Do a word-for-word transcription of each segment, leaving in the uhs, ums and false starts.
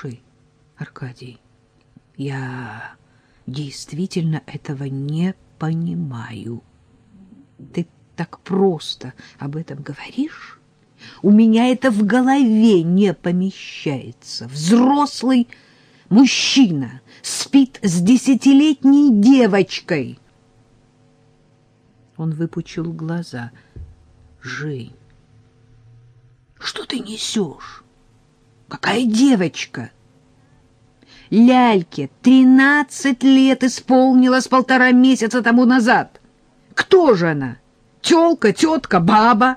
Слушай, Аркадий, я действительно этого не понимаю. Ты так просто об этом говоришь? У меня это в голове не помещается. Взрослый мужчина спит с десятилетней девочкой. Он выпучил глаза. Жень, что ты несешь? Какая девочка? Ляльке тринадцать лет исполнилось полтора месяца тому назад. Кто же она? Тёлка, тётка, баба?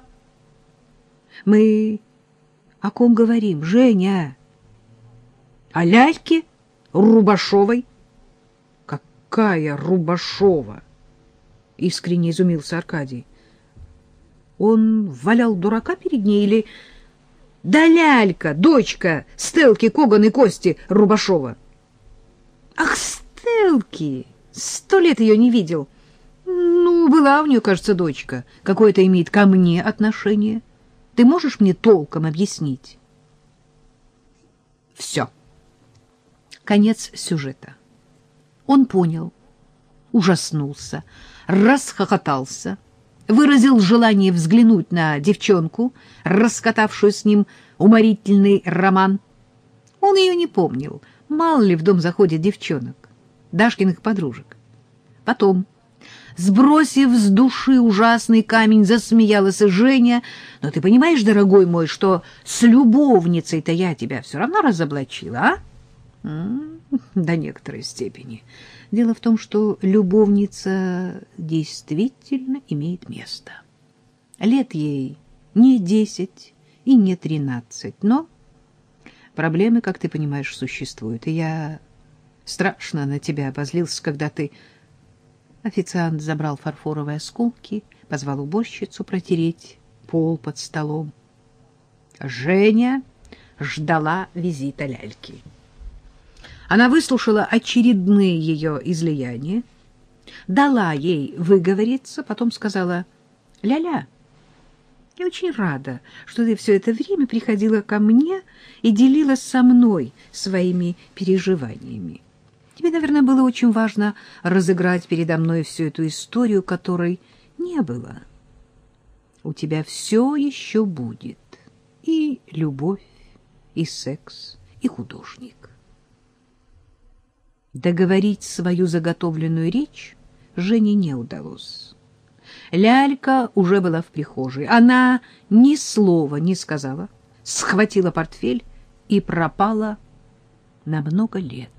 Мы о ком говорим, Женя? О Ляльке Рубашовой? Какая Рубашова? Искренне изумился Аркадий. Он валял дурака перед ней или... Да Лялька, дочка Стелки Коган и Кости Рубашова. Ах, Стелки! Сто лет ее не видел. Ну, была у нее, кажется, дочка. Какое это имеет ко мне отношение? Ты можешь мне толком объяснить? Все. Конец сюжета. Он понял, ужаснулся, расхохотался, выразил желание взглянуть на девчонку, раскатавшую с ним уморительный роман. Он ее не помнил. Мало ли в дом заходит девчонок, Дашкиных подружек. Потом, сбросив с души ужасный камень, засмеялась и Женя. Но ты понимаешь, дорогой мой, что с любовницей-то я тебя все равно разоблачила, а? М-м, до некоторой степени. Дело в том, что любовница действительно имеет место. Лет ей не десять и не тринадцать, но проблемы, как ты понимаешь, существуют. И я страшно на тебя обозлился, когда ты... Официант забрал фарфоровые осколки, позвал уборщицу протереть пол под столом. Женя ждала визита Ляльки. Она выслушала очередные ее излияния, дала ей выговориться, потом сказала: «Ля-ля, я очень рада, что ты все это время приходила ко мне и делилась со мной своими переживаниями. Тебе, наверное, было очень важно разыграть передо мной всю эту историю, которой не было. У тебя все еще будет: и любовь, и секс, и художник». Договорить свою заготовленную речь Жене не удалось. Лялька уже была в прихожей. Она ни слова не сказала, схватила портфель и пропала на много лет.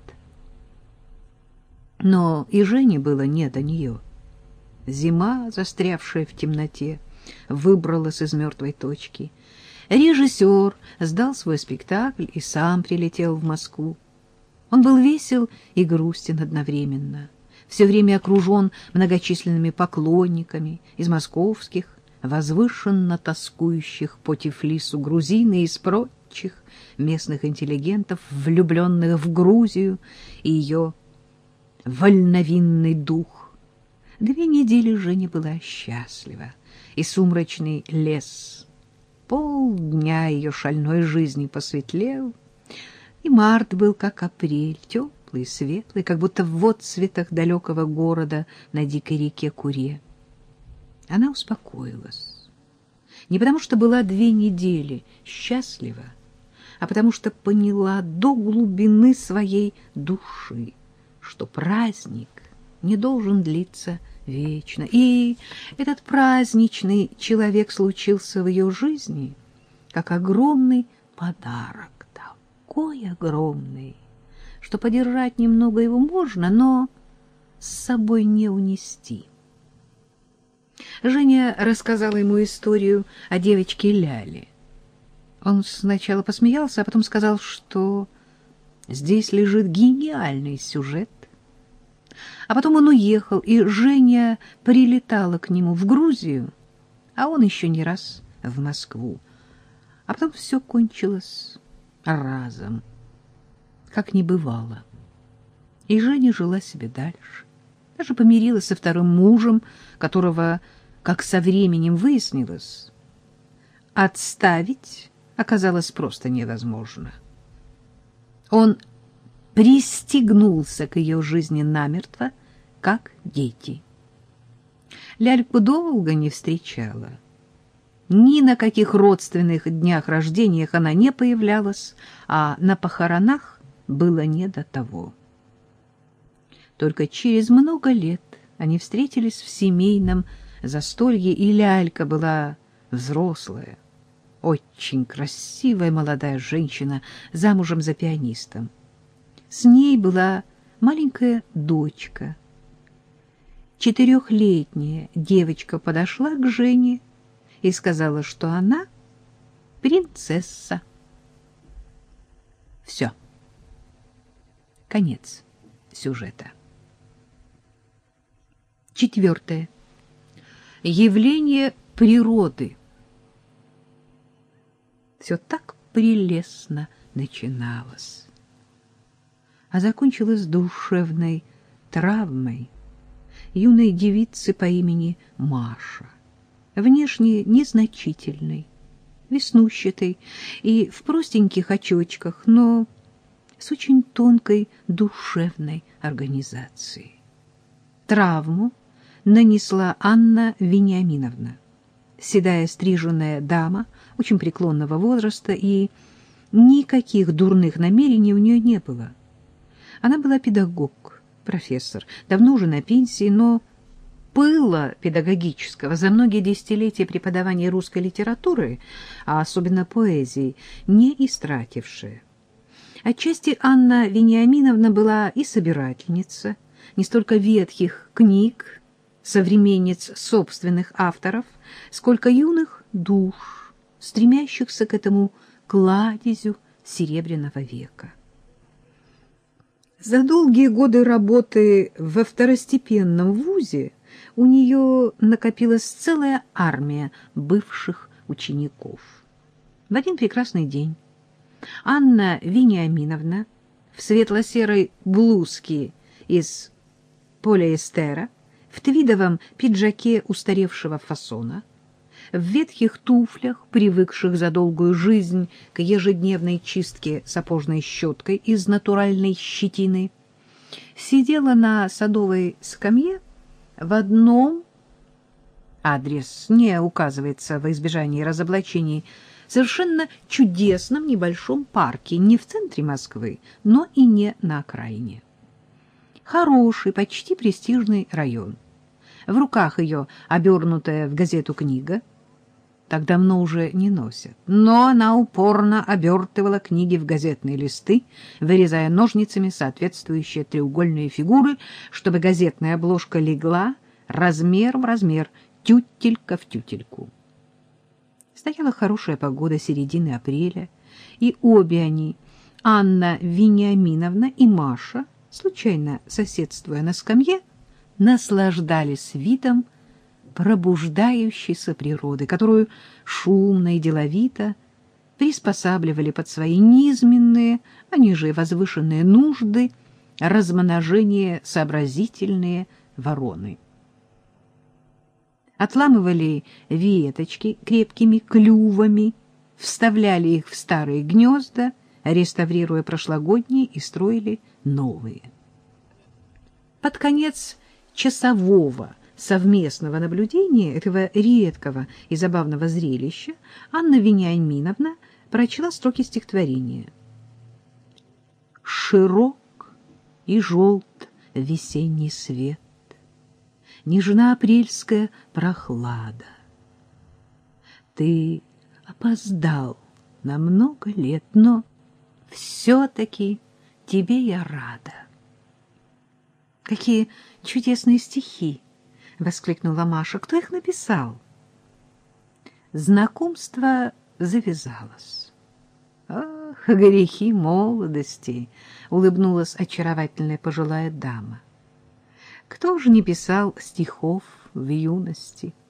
Но и Жене было не до нее. Зима, застрявшая в темноте, выбралась из мертвой точки. Режиссер сдал свой спектакль и сам прилетел в Москву. Он был весел и грустен одновременно, все время окружен многочисленными поклонниками из московских, возвышенно тоскующих по Тифлису грузин и из прочих местных интеллигентов, влюбленных в Грузию и ее вольновинный дух. Две недели Женя была счастлива, и сумрачный лес полдня ее шальной жизни посветлел, и март был как апрель, теплый, светлый, как будто в отцветах далекого города на дикой реке Куре. Она успокоилась. Не потому что была две недели счастлива, а потому что поняла до глубины своей души, что праздник не должен длиться вечно. И этот праздничный человек случился в ее жизни как огромный подарок. Такой огромный, что подержать немного его можно, но с собой не унести. Женя рассказала ему историю о девочке Ляле. Он сначала посмеялся, а потом сказал, что здесь лежит гениальный сюжет. А потом он уехал, и Женя прилетала к нему в Грузию, а он еще не раз в Москву. А потом все кончилось разом, как не бывало. И Женя жила себе дальше. Даже помирилась со вторым мужем, которого, как со временем выяснилось, отставить оказалось просто невозможно. Он пристегнулся к ее жизни намертво, как дети. Ляльку долго не встречала. Ни на каких родственных днях рождениях она не появлялась, а на похоронах было не до того. Только через много лет они встретились в семейном застолье, и Лялька была взрослая, очень красивая молодая женщина, замужем за пианистом. С ней была маленькая дочка. Четырехлетняя девочка подошла к Жене и сказала, что она принцесса. Все. Конец сюжета. Четвертое. Явление природы. Все так прелестно начиналось, а закончилось душевной травмой юной девицы по имени Маша, внешне незначительной, веснущатой и в простеньких очочках, но с очень тонкой душевной организацией. Травму нанесла Анна Вениаминовна, седая стриженная дама, очень преклонного возраста, и никаких дурных намерений у нее не было. Она была педагог, профессор, давно уже на пенсии, но пыла педагогического за многие десятилетия преподавания русской литературы, а особенно поэзии, не истратившая. Отчасти Анна Вениаминовна была и собирательница не столько ветхих книг, современниц собственных авторов, сколько юных душ, стремящихся к этому кладезю Серебряного века. За долгие годы работы во второстепенном вузе у нее накопилась целая армия бывших учеников. В один прекрасный день Анна Вениаминовна в светло-серой блузке из полиэстера, в твидовом пиджаке устаревшего фасона, в ветхих туфлях, привыкших за долгую жизнь к ежедневной чистке сапожной щеткой из натуральной щетины, сидела на садовой скамье в одном, адрес не указывается во избежании разоблачений, совершенно чудесном небольшом парке, не в центре Москвы, но и не на окраине. Хороший, почти престижный район. В руках ее обернутая в газету книга. Так давно уже не носят. Но она упорно обертывала книги в газетные листы, вырезая ножницами соответствующие треугольные фигуры, чтобы газетная обложка легла размер в размер, тютелька в тютельку. Стояла хорошая погода середины апреля, и обе они, Анна Вениаминовна и Маша, случайно соседствуя на скамье, наслаждались видом пробуждающейся природы, которую шумно и деловито приспосабливали под свои низменные, а ниже возвышенные нужды размножение сообразительные вороны. Отламывали веточки крепкими клювами, вставляли их в старые гнезда, реставрируя прошлогодние, и строили новые. Под конец часового совместного наблюдения этого редкого и забавного зрелища Анна Вениаминовна прочла строки стихотворения. «Широк и желт весенний свет, нежна апрельская прохлада. Ты опоздал на много лет, но все-таки тебе я рада». «Какие чудесные стихи!» — воскликнула Маша. «Кто их написал?» Знакомство завязалось. «Ах, грехи молодости!» — улыбнулась очаровательная пожилая дама. «Кто же не писал стихов в юности?»